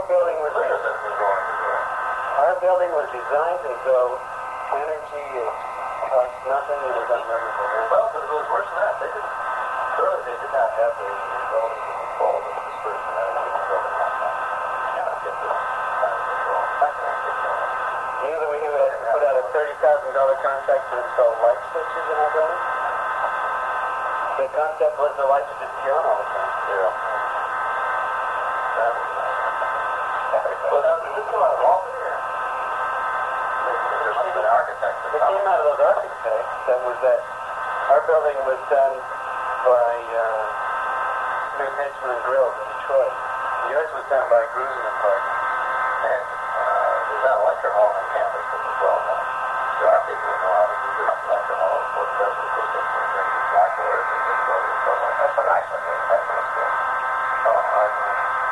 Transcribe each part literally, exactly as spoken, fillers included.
building was our building was designed as though energy is cost nothing and is unmemorable. Well, but it was worse than that. They didn't. Clearly, they did not have the ability to control the dispersion of energy until the last time. You cannot get this kind of control. Not going to control. You know that we had put out a thirty thousand dollar contract to install light switches in our building? The concept was the lights would just be on all the time. Yeah. That was nice. Well, now, did this come out of Walton or? There must have been architects. It came out of those architects. That was that. Our building was done by uh, Smith, Hedgeman and Grills in Detroit. Yours was done by Grusin and Partners. And uh, there's that lecture hall on campus that was well done. There are people who know how to do this lecture hall for the rest of the acoustics and things exactly where it's in this building. So that's a nice one. That's nice one. Oh, I know.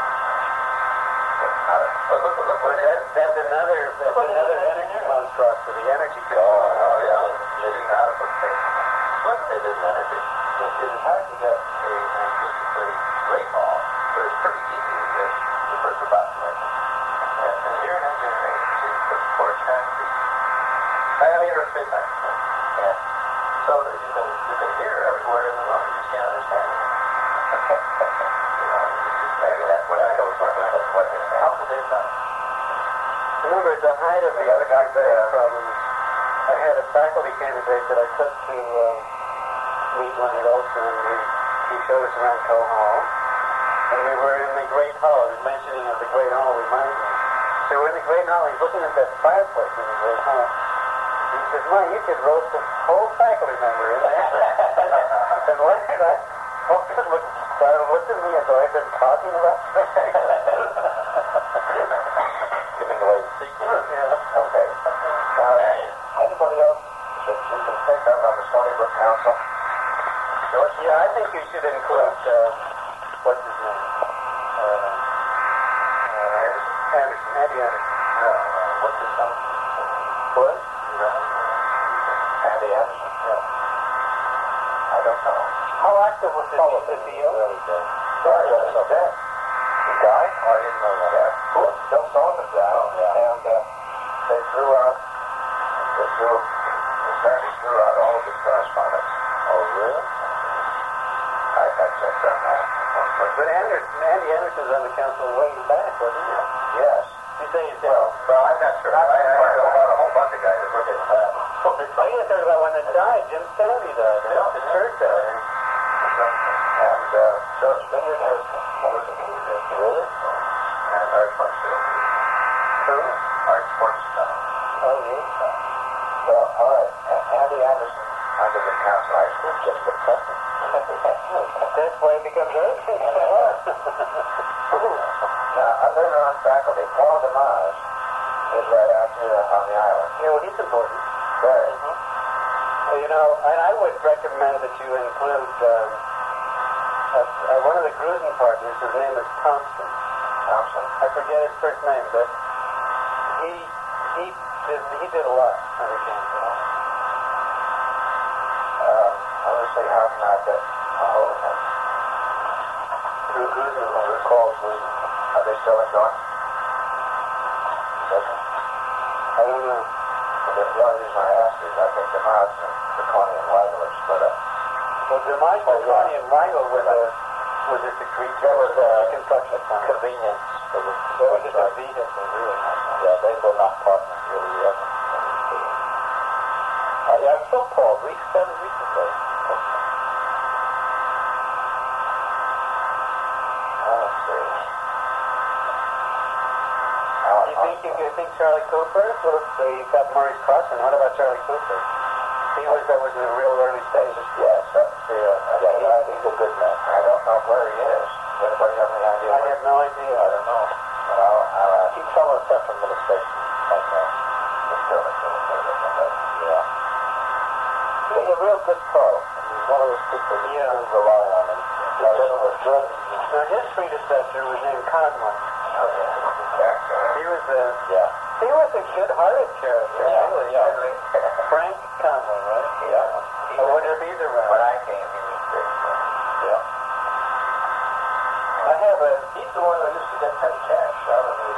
But look, look, Well, that, that's another, that's another energy monstrosity, energy Oh, oh, yeah. They didn't know how to put things. What they did in energy. It, it is hard to get a, an acoustically great hall, but it's pretty easy to get the first approximation. And, and you're in engineering, so you put torch concrete. I mean, aerospace science. Yeah. So that you can, you can hear everywhere in the room. You just can't understand it. You know, it's just maybe that's what I go for. That's what they say. How could they done? Remember, at the height of the other problems, I had a faculty candidate that I took to uh, meet Leonard Olson, and we, he showed us around Coe Hall, and we were in the Great Hall. He was mentioning of the Great Hall, reminded me. So we're in the Great Hall, he's looking at that fireplace in the Great Hall. He says, "My, you could roast a whole faculty member in there." And what did I? Olson looked, started looked at me as though I'd been talking about something. Giving away the secret. Yeah. Okay. Uh, anybody else that you can think of on the Stony Brook Council? George, yeah, I think you should include, uh, what's his name? Uh, uh, Anderson, Andy Anderson. No. Uh, what's his name? What? Andy Anderson? Yeah. I don't know. How active was the Oh, the deal? Really dead. Sorry, that's okay. He died? Oh, I didn't know that. Yeah. Cool. Bill Sullivan died. Oh, yeah. And uh, they threw out, they threw, they apparently threw out all of his correspondence. Oh, really? I got checked on that. But Anderson, Andy Anderson's on the council way back, wasn't he? Yes. You say you said. Well, well, I'm not sure. I, I know about a whole bunch of guys that work at the lab. Oh, you heard about one that died. Jim Stanley died. Yeah. The church died. And uh, George Vineyard has really? And Art Marcel. Who? Art Sportstown. Oh, yeah. Well, all right. A- Andy Anderson under the council. I think just the president. That's why it becomes urgent. Now, other on faculty, Paul DeMars is right out here on the island. Yeah, well, he's important. Very. Well, you know, and I would recommend that you include um, uh, uh, one of the Grusin partners. His name is Thompson. Thompson. I forget his first name, but he he did, he did a lot under campus. Uh, obviously, how can I get a hold of him? Through Grusin. Who calls me? Are they still enjoying? Doesn't? I don't know. The only reason I ask is I think DeMars and Baconi and Weigel are split up. Well, DeMars, Baconi, and Weigel were the was just a creature. There was a construction firm. convenience. There was, They were just a vehicle, really. yeah, they were not partners really yet. Uh, yeah, I saw Paul Reese fairly recently. Oh, let's see. Alan You think you, you think Charlie Cooper? Well, so you've got Maurice Carson. What about Charlie Cooper? He was that was in the real early stages. Yes, that's the, uh, yeah, he, he's a good man. I don't know where he is. Does anybody have any idea? I have no idea. I don't know. But I'll, I'll ask. He's from the Central Administration, I think. The Sterling Yeah. He's a real good fellow. He's one of those people you Yeah. can rely on. And he's was good. Now, his predecessor was named Conway. Oh, yeah. Yeah. He was a Yeah. he was a good-hearted character. Yeah. Really. Yeah. Frank Conway, right? Yeah. I wonder if he's around. When I came, he was great. Yeah. I have a He's the one that used to get petty cash out of the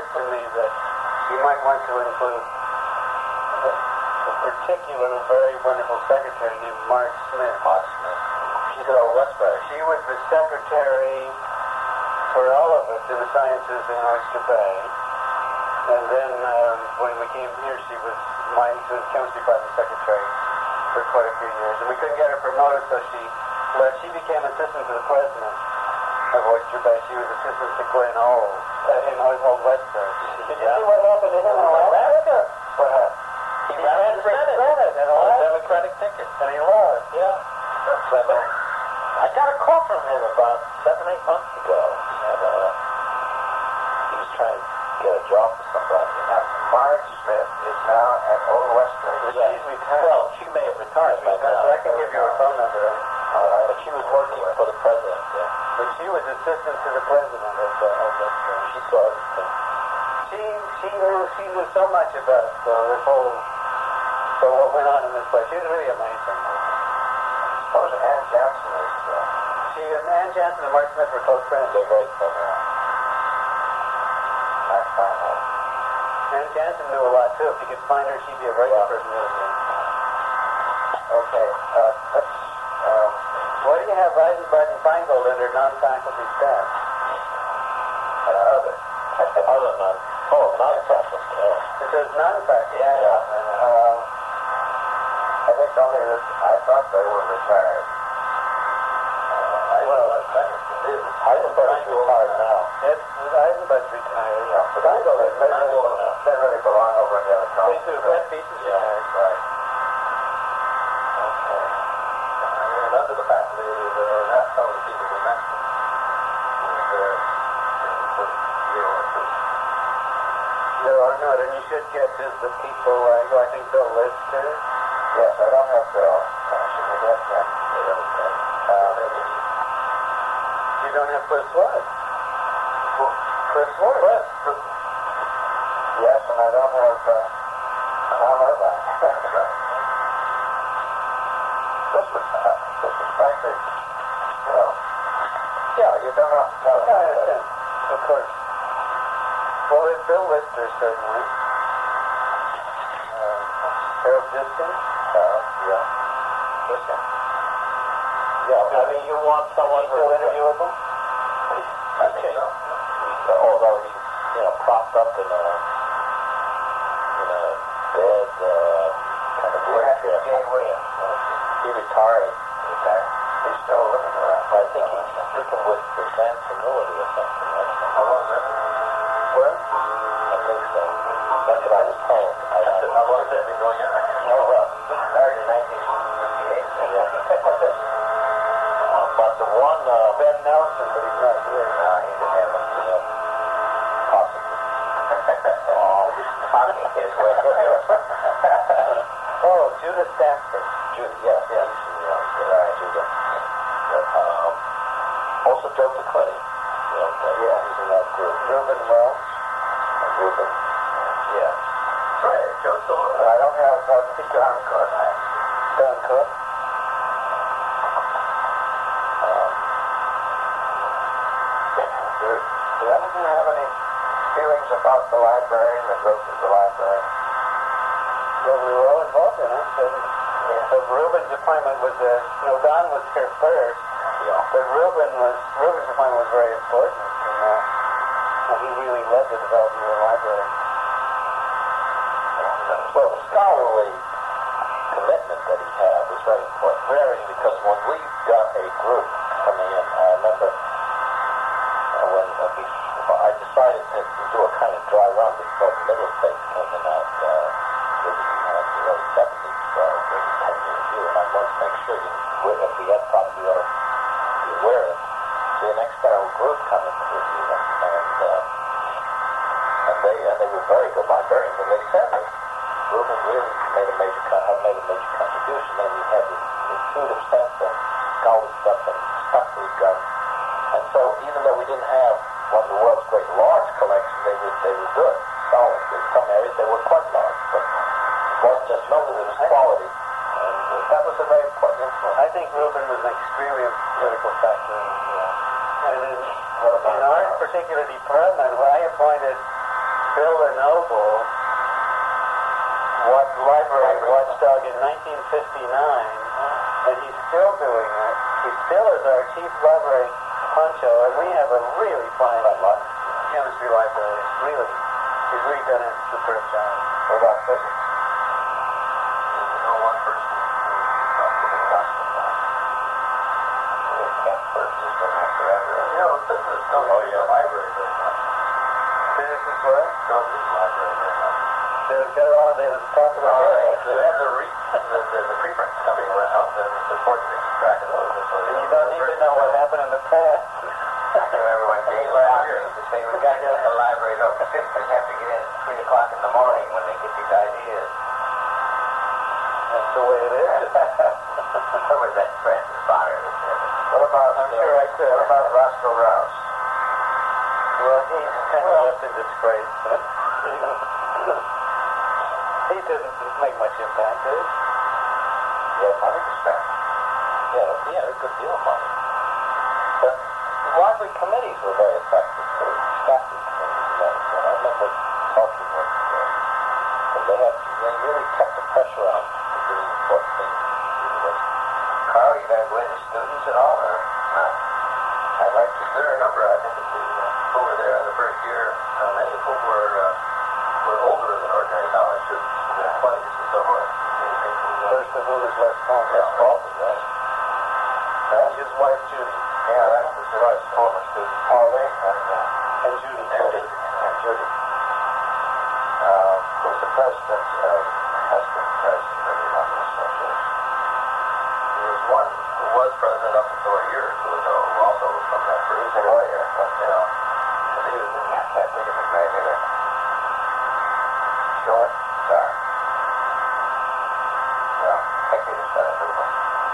occurred to me that you might want to include a, a particular, very wonderful secretary named Mark Smith. Mark Smith. She's at Old Westbury. She was the secretary for all of us in the sciences in Oyster Bay. And then um, when we came here, she was my she was chemistry department secretary for quite a few years. And we couldn't get her promoted, so she left. She became assistant to the president of Oyster Bay. She was assistant to Glenn Old uh, in Old Westbury. Did you see what happened to him in Alaska? What happened? He, he ran for Senate, Senate and on a Democratic ticket. And he lost. Yeah. So, I got a call from him about seven, eight months ago. And, uh, he was trying to get a job for somebody. Now, Mark Smith is now at Old Westbury. Yeah. She's retired. Well, she may have retired by now. So I can give you her phone number. All right. But she was working for the president there. But she was assistant to the president of uh, Old Westbury. She saw everything. She she knew she knew so much about uh, this whole so what went on in this place. She was really amazing. I suppose Ann Jansen is. Uh, she and Ann Jansen and Mark Smith were close friends. They're very close. I find out. Ann Jansen knew a lot too. If you could find her, she'd be a very good person to interview. Okay. Uh, let's. Um, Why do you have Eisenbart and Feingold under non-faculty staff? uh, other. Other non. Oh, non-faculty. Oh. It says non-faculty. Yeah. yeah. Uh, I think only that I thought they were retired. Uh, Well, Heisenberg's retired now. It's Eisenbart's retired. Yeah, but Feingold they really, they really belong over in the other They college. do. Brett Beach is Yeah, retired. right. Okay. And under the faculty, there are not some of the people we mentioned. There for a year or two. There are not, and you should get to the people like, I think, Bill Lister. Yes, I don't have Bill. Uh, should we get him? Uh, You don't have Chris what? Chris Ward. Chris. Yes, and I don't have uh, Tom Irvine. That's right. This was, uh, this was frankly, you know, yeah, you don't have to tell Yeah, I him. understand. Of course. Well, there's Bill Lister, certainly. Um, Harold Diskin. Uh, yeah. Listen. Yeah, I mean, you want someone Did you still who- interview with them? I think so. Uh, although he's, you know, propped up in a, in a bed, uh, kind of wheelchair. He retired. Okay. He's still living around. I think he's sticking with the San Senility or something. How long is that? What? I think so. That's what I was told. I don't know. How long has that been going on? Oh, well, married in nineteen fifty-eight. Yeah. But the one, uh, Ben Nelson, but he's not here. no, he didn't have a, you know, possibly. Oh, talking his way. Oh, Judah Stanford. Judah, yes, yes. Yeah, right, Judah. But, um, also Joe Piccoli. You know, uh, yeah, he's in that group. Reuben Welch. Uh, Reuben. Yeah. Right, Joe Sullivan. I don't have uh, John Cook. Don Cook. Um, do, do any of you have any feelings about the library, the growth of the library? Well, we were all involved in it. And, yeah. So Reuben's appointment was, uh, you know, Don was here first. Yeah. But Reuben was, Reuben's appointment was very important. And, uh, and he really led the development of the library. Well, the scholarly commitment that he had was very important. Very, because when we got a group coming in, I remember uh, when uh, before I decided to do a kind of dry run before the middle states came in out uh, in uh, the early seventies, uh, maybe ten years review, and I wanted to make sure you, if we had problems, we ought to be aware of it. So the next time a group coming to review them, and uh, and they and they were very good librarians, and they said that Reuben really made a major had made a major contribution. Then we had this intuitive sense of scholarly stuff and stuff we've done. And so even though we didn't have one of the world's great large collections, they were they were good, solid. In some areas they were quite large, but it wasn't just numbers, it was quality. And that was a very important influence. I think Reuben was an extremely critical factor. And in, in our particular department, I appointed Villanova what library watchdog in nineteen fifty-nine, and he's still doing it. He still is our chief library honcho, and we have a really fine chemistry library. Really, he's really done a superb job. What about physics? You know one person who talked to the gospel class. We can't purchase them after ever. You know, physicists don't use the library very much. Physicists what? Don't use the library very much. They've got all of it to talk about. Oh, they have the, re- the, the, the preprints coming around, and it's important to keep track of those. So And you don't need to know what happened in the past. I remember when Dave Lauer used to say, we got to get in the library, though, because sisters have to get in at three o'clock in the morning when they get these ideas. That's the way it is. Or was that Francis Potter that said it? What about, I'm sure I could. What about Roscoe Rouse? Well, he's kind of left in disgrace. He doesn't make much impact, does he? Yeah, one hundred percent. Yeah, he had a good deal of money. But library committees were very effective, too. Staffing committees and that. I remember talking with them. And they had, they really kept the pressure on to do important things in the university. Carl, you guys win the students at all, or not? I'd like to. There are a number, I think, of the uh, over there in the first year, uh, many of whom were, uh, were older than ordinary college students, in their twenties and so forth. First of all, is Les Paul. Les Paul, right? And his wife, Judy. Yeah, that was the right former student. Harley and, uh, And Judy. and Judy. And Judy. Uh, who's the president of, has been president of the London Association. There was one who was president up until a year or two ago, who also was from that first. He was a lawyer, but, you know, he was, I can't think of his name either. Short, dark. Well, I think they just got a new one.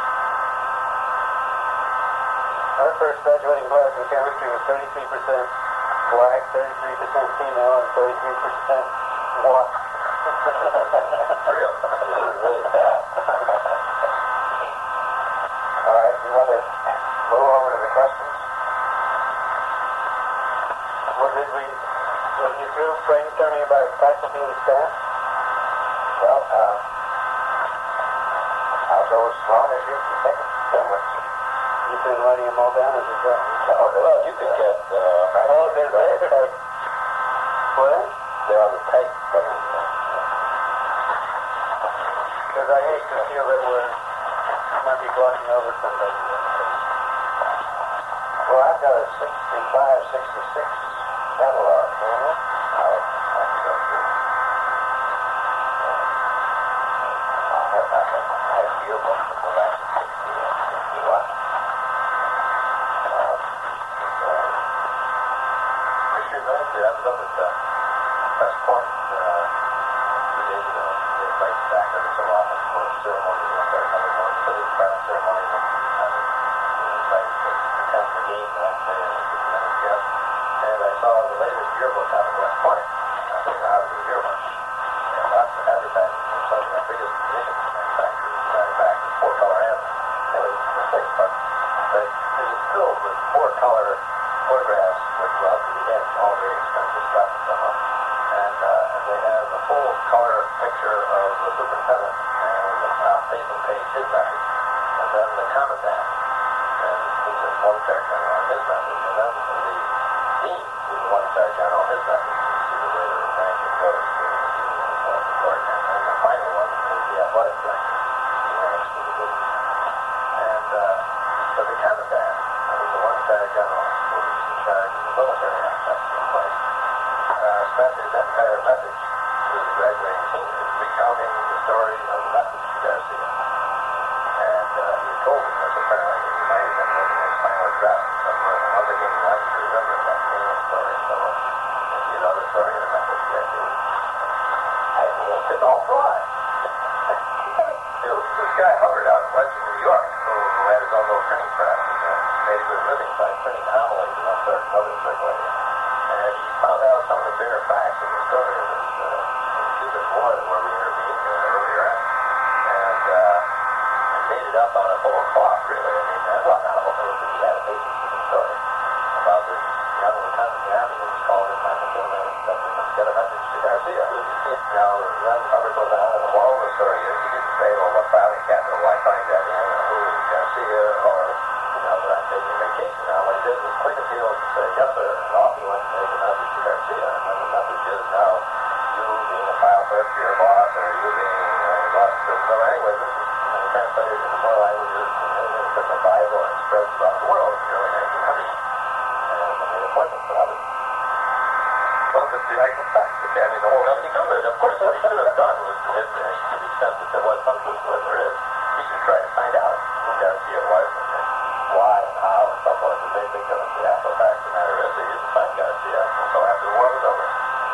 Our first graduating class in chemistry was thirty-three percent black, thirty-three percent female, and thirty-three percent white. Real. Really bad. All right, you want to move over to the questions? What did we, were you through brainstorming about faculty and staff? Well, uh, I'll go as long as you can take it. You've been writing them all down as you go. Oh, well, you could get, uh, Oh, they're there. What? they're on the tape. Because I hate to feel that we're, might be glossing over somebody. Well, I've got a sixty-five, sixty-six catalog. Mm-hmm. I'll, I can go through. I'll have, I have, I have field books that go back to sixty and sixty-one. Mister Eventually, I was up at uh, West Point uh, two days ago. They invite us back every so often for a ceremony. They start another one. So they start a ceremony and uh, they invite us to attend the game that day as a tremendous guest. And I saw the latest yearbook out of West Point. I think how to do yearbook. And lots of advertising from some of the biggest munitions manufacturers. Matter of fact, four color ads. Anyway, mistakes, but they, it was filled with four color photographs which were up to the edge, all very expensive stuff and so on. And, uh, and they have a full color picture of the superintendent and uh, facing page his message, and then the commandant, and he's a one-star general on his message, and then the dean, who's a one-star general on his message. You see the way the ranking goes to the dean and so forth. And then the final one is the athletic director. He ranks for the good. And uh, but the commandant, who's a one-star general, who's in charge of the military aspects of the place, uh, spent his entire message to the graduating seniors recounting the story of the message to Garcia. And uh, he told them this apparently that he might have been looking at his final address and so forth, and once again he wanted to remember that famous story and so on. And you know the story of the message to Garcia. I mean, it all fly. There was this guy Hubbard out in Western New York who had his own little printing press and made a good living by printing homilies and all sorts of other circulating. And he found out some of the bare facts of the story of this uh, Cuban war that where we intervened uh, earlier on. And uh, made it up out of whole cloth, really. I mean, I thought not a whole thing, but he had a basis of the story about this young lieutenant in the army who was called in by McKinley get a message to Garcia. Now, then Hubbard goes on, and the moral of the story is he didn't say, well, what filing cabinet will I find that in, or who is Garcia, or, you know, that I'm taking vacation now. What he did was click a deal and say, yes, sir, and off he went to take a message to Garcia. And the message is now, you being a file clerk for your boss, or you being uh, boss for so anyway, this is you know, translated into more languages and in the Bible and spread throughout the world in the early nineteen hundreds. And I made an appointment for Hubbard. Well, it's the actual fact. I mean, the whole nothing of it. Of course, what he should have done was, if, uh, to the extent that there was some truth to what there is, he should try to find out who Garcia was and why and how and so forth. The big big difference. The actual fact of the matter is he didn't find Garcia until after the war was over.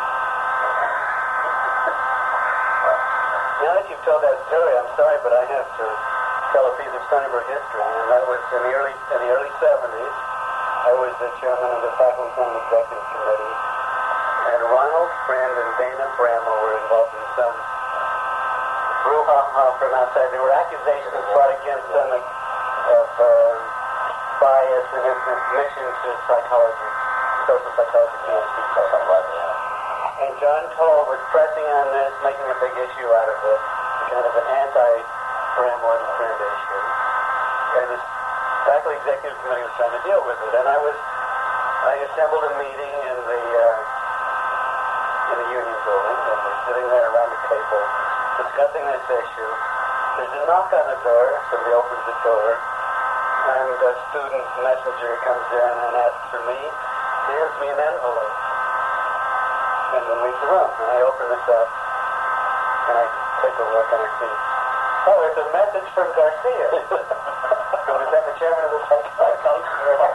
Well, now that you've told that story, I'm sorry, but I have to tell a piece of Stony Brook history, and that was in the early in the early seventies. I was the chairman of the Faculty Senate Executive Committee. And Ronald Friend and Dana Bramwell were involved in some brouhaha from outside. There were accusations brought against them of uh, bias and admission to psychology, social psychology, PhD program. And John Toll was pressing on this, making a big issue out of it, kind of an anti-Bramwell and Friend issue. And the Faculty Executive Committee was trying to deal with it. And I was, I assembled a meeting in the uh, in the Union Building, and we're sitting there around the table discussing this issue. There's a knock on the door. Somebody opens the door, and a student messenger comes in and asks for me, hands me an envelope, and then leaves the room. And I open this up, and I take a look, and I see, oh, it's a message from Garcia. So was that the chairman of the psychology committee?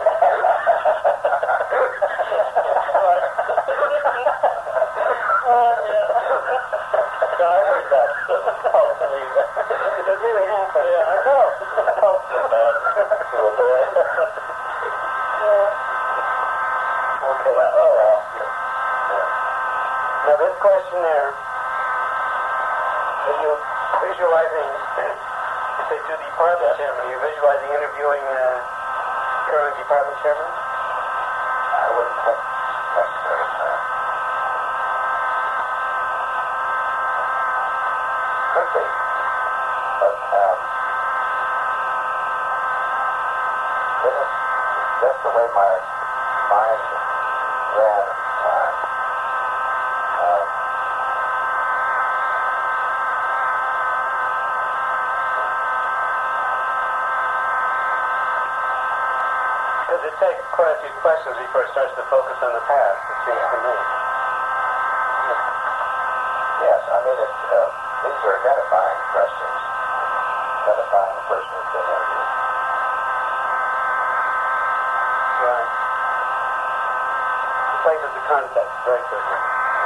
Uh, yeah. So I heard that. It really happened. Yeah, I know. Oh, so bad. Yeah. Okay. Well, oh, well. Yeah. Now this questionnaire, are you visualizing, you say to the department yeah. chairman, are you visualizing interviewing uh, current department chairman? I wouldn't think necessary, sir. Could be. But, um, this is just the way my mind ran at the time. Um, Because it takes quite a few questions before it starts to focus on the past, it seems to me. yes, I mean, it, uh, these are identifying questions, identifying the person who's been interviewed. Right. It places the context very quickly.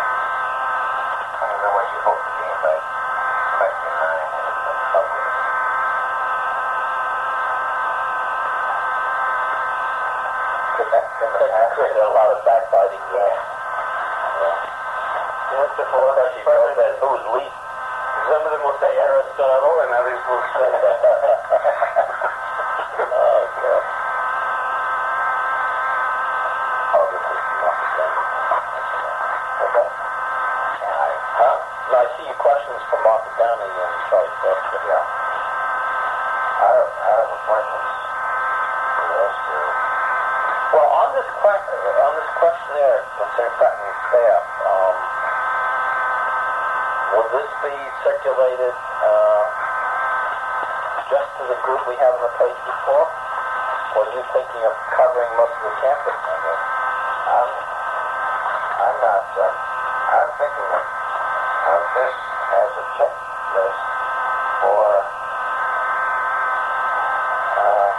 I don't know what you hope to gain by question nine and public. That created a lot of backbiting there. Yes, the philosophy felt that who's least. Some of them will say Aristotle, and others will say oh, God. Oh, this is not the same. Okay. And I, huh? No, I see your questions from Martha Downey and Charlie Foster. Yeah. Our, our appointments for those two. Well, on this question, on this questionnaire concerning faculty and staff, um, would this be circulated uh, just to the group we have on the page before? Or are you thinking of covering most of the campus? I mean, I'm, I'm not. Uh, I'm thinking of, of this as a checklist for. Uh,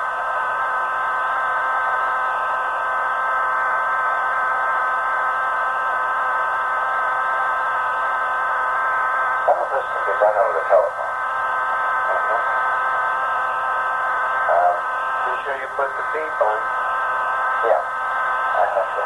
Some of this can be done over the telephone. Mm-hmm. Um, be sure you put the beep on. yeah, I have to.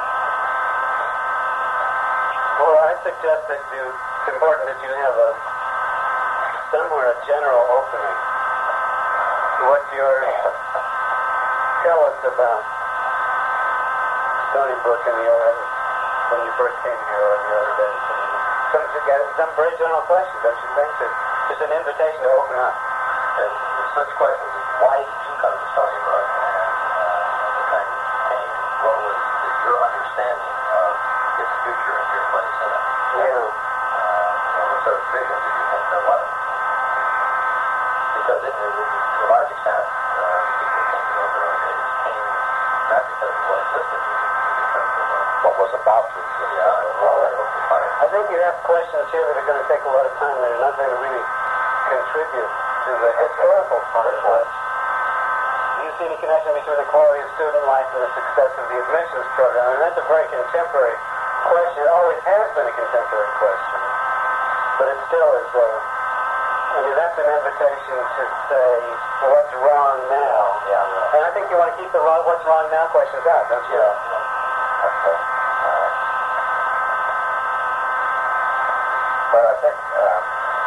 Well, I suggest that you, it's important that you have a, somewhere a general opening to what you're, tell us about Stony Brook and the when you first came here or the other days? I mean, some, some very general questions, don't you think? That just an invitation to open up. And such questions as, why did you come to Stony Brook? And uh, the kind of came, what was the, your understanding of its future and your place in it? Yeah. Uh, you know, what sort of vision did you think there was? Because it, it, to a large extent, uh, people who came to those early days came not because of what existed, but because of uh, what was about to exist. Yeah, well, I think you have questions here that are going to take a lot of time that are not going to really contribute to the historical part of it. Do you see any connection between the quality of student life and the success of the admissions program? And that's a very contemporary question. It always has been a contemporary question. But it still is a... I mean, that's an invitation to say, what's wrong now? Yeah. And I think you want to keep the wrong, what's wrong now questions out, don't you? Yeah. yeah. Okay. All right. Well, I think, um,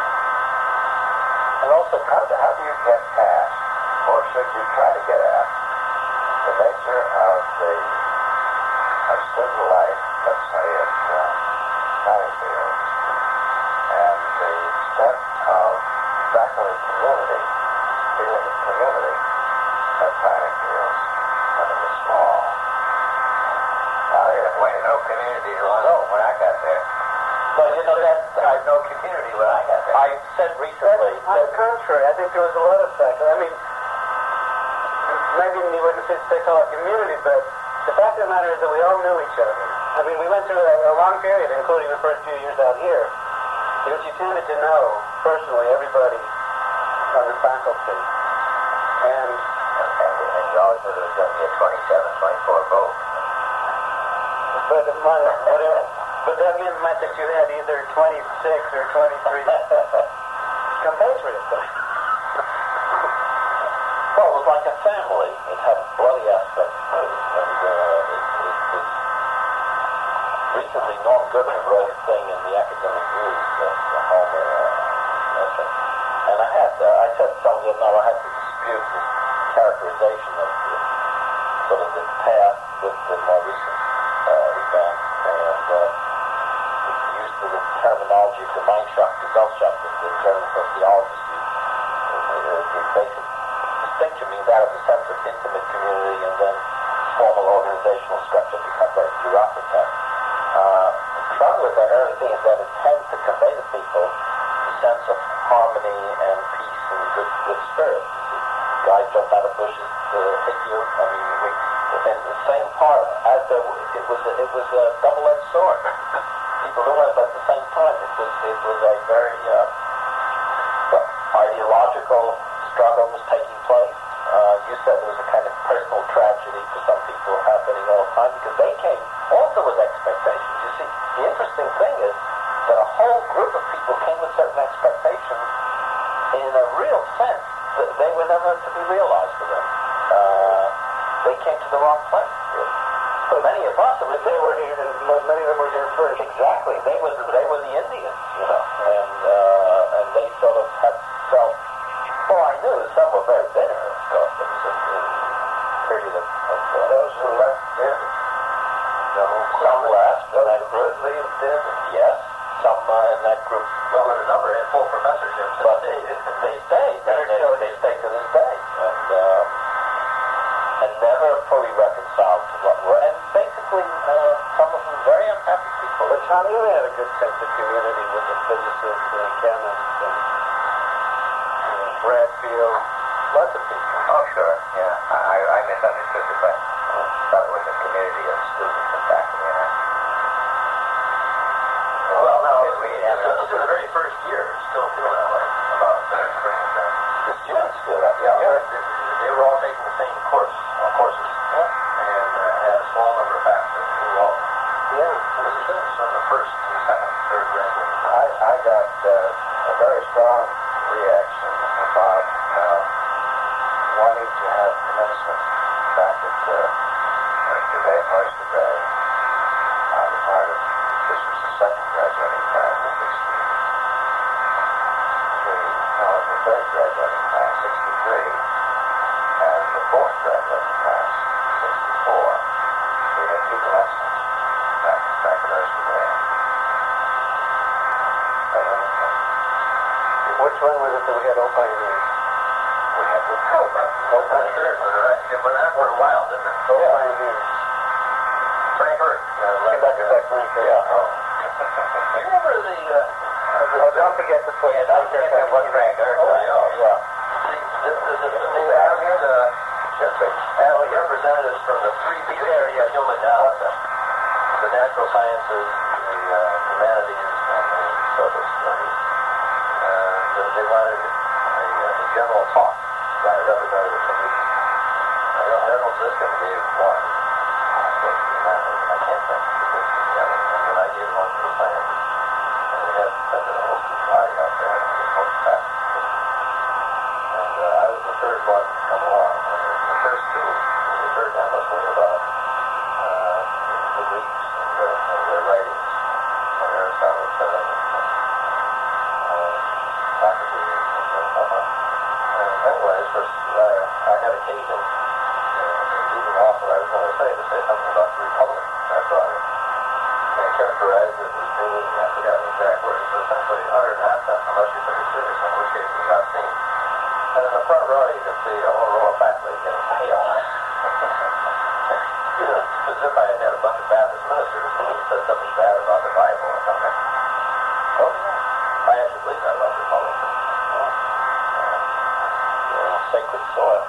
and also, how do, how do you get past, or should you try to get at, the nature of the of student life, let's say, at uh, College and the extent of faculty community, feeling of community at Pioneer Fields when it was small. Now, well, you know, community, no, when I got there. But, you know, that, there was no community when I got there. I said recently On the contrary, I think there was a lot of fact. I mean, maybe you wouldn't say they call it community, but the fact of the matter is that we all knew each other. I mean, we went through a, a long period, including the first few years out here, in which you tended to know personally everybody on the faculty. And, and, and you always knew there was going to be a twenty-seven, twenty-four vote. But among whatever, but that meant that you had either twenty-six or twenty-three compatriots. Well, it was like a family. It had a bloody aspect to it. And uh, it, it was recently Norm Goodman wrote a thing in the Academic News, uh, the Homer uh, essay. And I had, uh, I said something, no, I had to dispute this characterization of the, sort of the past with the more recent uh, events. And uh, used the terminology of Gemeinschaft, Gesellschaft, that the German sociologists use. Uh, the basic distinction means that of a sense of intimate community, and then formal organizational structure becomes very bureaucratized. Uh, the trouble with that early thing is that it tends to convey to people a sense of harmony and peace and good, good spirit. Guys jump out of bushes to hit you. I mean, we, in the same part, as there, it was a, it was a double-edged sword. People knew it, but at the same time, it was it was a very uh, well, ideological struggle was taking place. Uh, you said there was a kind of personal tragedy for some people happening all the time because they came also with expectations. You see, the interesting thing is that a whole group of people came with certain expectations in a real sense that they were never to be realized for them. Uh, they came to the wrong place. For many of us, it was they were here, and many of them were here first. Exactly. They were they were the Indians, you know, and uh, and they sort of had felt. Well, I knew that some were very bitter, of course. There was a, a period of, of uh, those who left did. No, some left. Those that group leave did. Yes, some uh, in that group. Well, there's a number in full professorships, but they they stayed. And they, they stay to this day, and um, and never fully reconciled to what were. And basically, uh, some of them very unhappy people. But Tom, you had a good sense of community with the physicists and the chemists and Bradfield, lots of people. Oh, sure, yeah. I, I misunderstood it, but I thought it was a community of students and faculty. And I... Well, well, no, we, yeah, this is the very first year, still feel that way about uh, the students feel that. Yeah, yeah. They, they were all taking the same course, uh, courses, yeah. and uh, had a small number of faculty who all. Yeah, this is sort of the first, second, third graduate. I, I got uh, a very strong reaction about uh, wanting to have commencement back at uh, Oyster Bay, Oyster Bay, on the part of, this was the second graduating class of sixty-three, no, it was the third graduating class, sixty-three, and the fourth graduating class, sixty-four. We had two commencements back, back at nurse to man. Which one was it that we had all pioneers? We had to go back. Go back. It went on for a while, didn't it? All pioneers. Frank Hurst. Conductor back Frank Hurst. Yeah. Oh. You remember the, uh, oh, don't forget the foot. Yeah, don't forget that one Frank Hurst. Oh, yeah. Yeah. See, this is the thing we have here, the, uh, representatives from the three big areas of human health, the natural sciences, the uh, humanities, and the social studies. Uh, they wanted a, a general talk by a representative from each. I know General Ziskin gave one. I can't think of the other. And then I gave one to the scientists. And we had such a whole party out there. And it was most fast. And uh, I was the third one to come along. And the first two, the third endless was about uh, the Greeks and, the, and their writings on Aristotle, et cetera. Uh, Socrates and so on. And anyways, first, uh, I had occasion leading off what I was going to say, to say something about the Republic. I thought it. And I characterized it as being, I forgot the exact words, but essentially utter nonsense unless you took it serious, in which case it's obscene. And in the front row, you can see a whole row of faculty getting pale. You know, as if I had had a bunch of Baptist ministers who said something bad about the Bible or something. Oh, yeah. I actually believe that about the Republic. Yeah. Yeah. Sacred soil.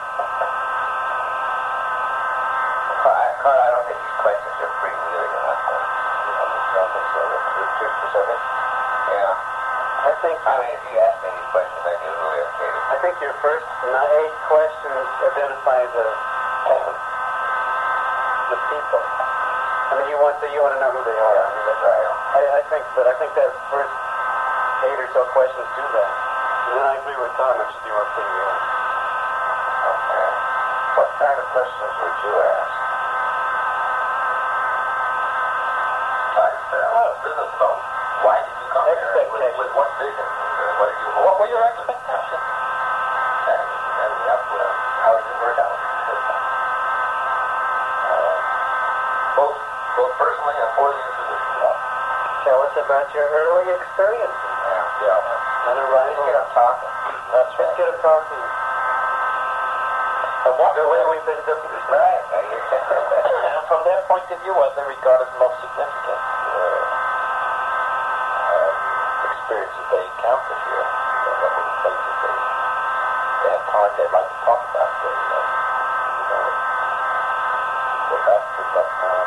Carl, I don't think these questions are freewheeling enough. You know, I don't think so. They're too specific. Yeah. I think, I mean, if you ask me these questions, I do really okay. I think your first eight questions identify the the people. I mean, you want to you want to know who they are. I mean, that's right. I, I think, but I think that first eight or so questions do that. And then I agree with Tom. It should be more freewheeling. Okay. What kind of questions would you ask? Oh, business about why did you come here? With, with what vision? What did you? What were your expectations? And, and up, uh, how did it work out? Uh, both, both personally and for the institution. Yeah. Tell us about your early experiences. Yeah. Yeah. And arrival. Let's get them talking. That's right. Let's get them talking. And what the way we've been doing this. Right. And from their point of view, what they regard as most significant uh, um, experiences they encounter here, uh, what were the places they, they have time they'd like to talk about, they, uh, you know, go back to, but um,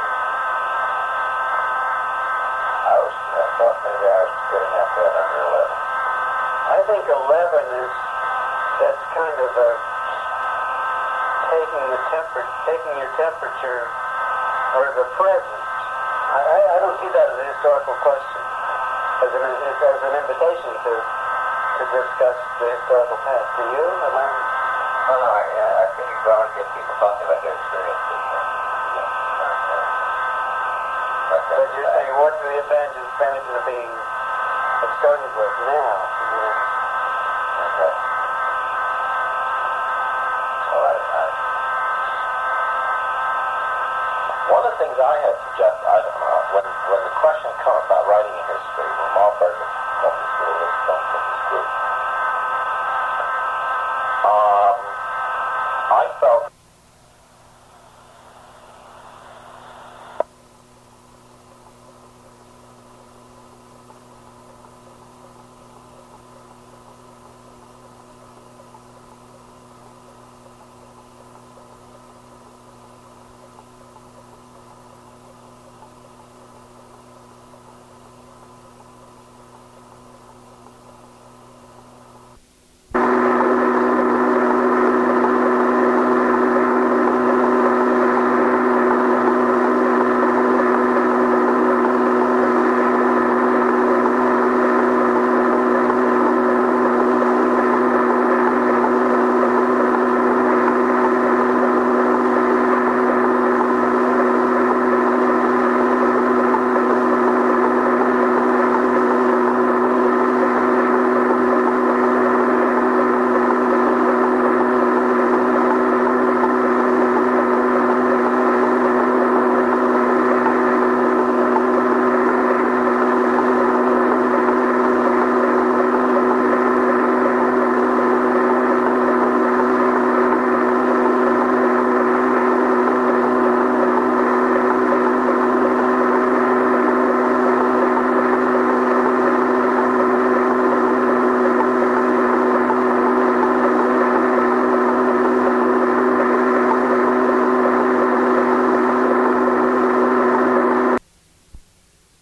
I was, I thought maybe I was getting at that under eleven. I think eleven is, that's kind of a taking the temper, taking your temperature, or the present. I, I, I don't see that as a historical question, as an as an invitation to to discuss the historical past. Do you? Am I? Oh no, I, I think you want to get people talking about their experiences. Uh, yeah. Uh, uh, but but you're saying what are the advantages, advantages of being started with now? You know? Okay. Well, I, I One of the things I had suggested, I don't know, when, when the question came about writing a history, when Malberg was from this group, was from this group, um, I felt